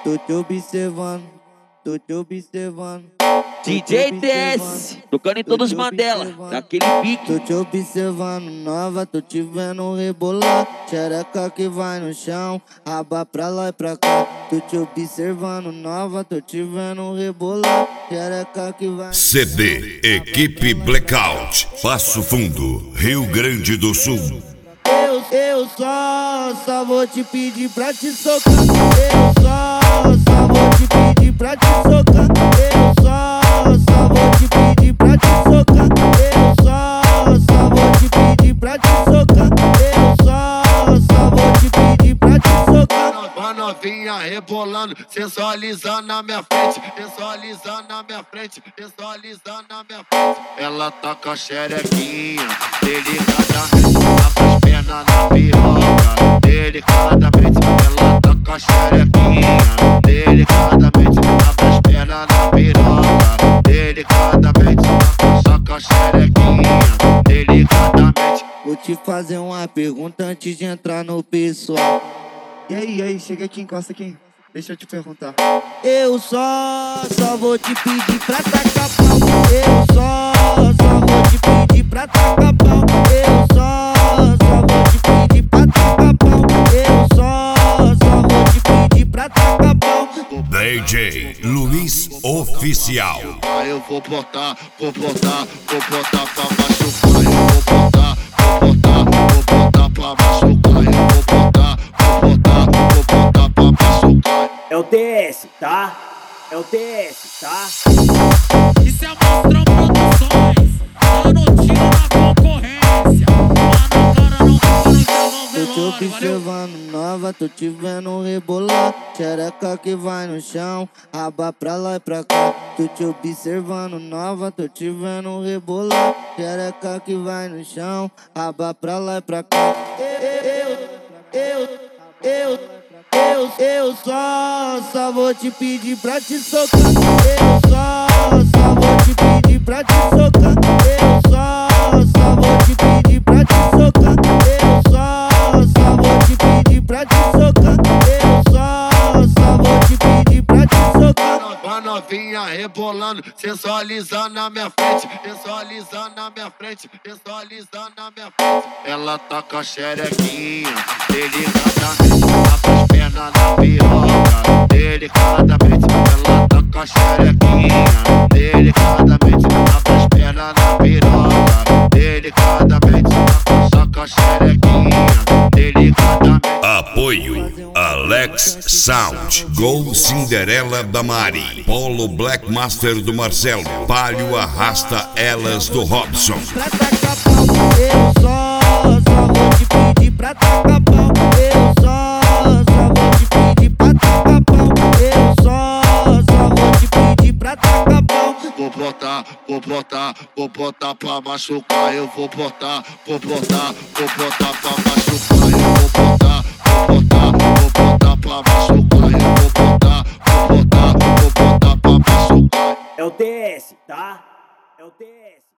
Tô te observando, tô te observando. DJ TS, tocando em todos os Mandela, daquele pique. Tô te observando, nova, tô te vendo rebolar. Xereca que vai no chão, raba pra lá e pra cá. Tô te observando, nova, tô te vendo rebolar. Xereca que vai no CD Equipe Blackout, Passo Fundo, Rio Grande do Sul. Eu só vou te pedir pra te socar. Eu só vou te pedir pra te socar. Eu só vou te pedir pra te socar. Eu só vou te pedir pra te socar. Eu só vou te pedir pra te socar. Uma novinha rebolando, sensualizando na minha frente, sensualizando na minha frente, sensualizando na minha frente. Ela tá com a xerequinha, delicadamente, tá com as pernas na piroca, delicadamente. Ela tá com a xerequinha, delicadamente, tá com as pernas na piroca, delicadamente. Tá com a xerequinha, delicadamente. Vou te fazer uma pergunta antes de entrar no pessoal. E aí, chega aqui, encosta aqui. Deixa eu te perguntar. Eu só vou te pedir pra tacar pau. Eu só vou te pedir pra tacar pau. Eu só vou te pedir pra tacar pau. Eu só vou te pedir pra tacar pau. DJ Luiz Oficial. Eu vou botar pra machucar. Eu vou botar pra machucar. Eu vou botar pra machucar. É o TS, tá? É o TS, tá? Isso é Monstrão Produções, dando tiro na concorrência. Mano, cara, não para no seu Tô te velório, valeu? observando, nova, tô te vendo rebolar. Xereca que vai no chão, raba pra lá e pra cá. Tô te observando, nova, tô te vendo rebolar. Xereca que vai no chão, raba pra lá e pra cá. Eu só vou te pedir pra te socar. Eu só vou te pedir pra te socar. Eu só vou te pedir pra te socar. Eu só vou te pedir pra te socar. Eu só vou te pedir pra te socar. Uma novinha rebolando, sensualizando na minha frente, sensualizando na minha frente, sensualizando na minha frente. Ela tá com a xerequinha, delicadamente, tá com as pernas na piroca, delicadamente. Ela tá com a xerequinha, delicadamente, tá com as pernas na piroca, delicadamente. Tá com a xerequinha, delicadamente. Apoio Alex Sound, Gol Cinderela da Mari, Polo Black Master do Marcelo, Palio Arrasta Elas do Robson. Pra tacar pau, eu só vou te pedir pra tacar pau. Eu só vou te pedir pra tacar pau. Eu só vou te pedir pra tacar pau. Vou botar pra machucar. Eu vou botar pra machucar. Eu vou botar pra machucar. Eu vou botar pra machucar. É o TS, tá? É o TS.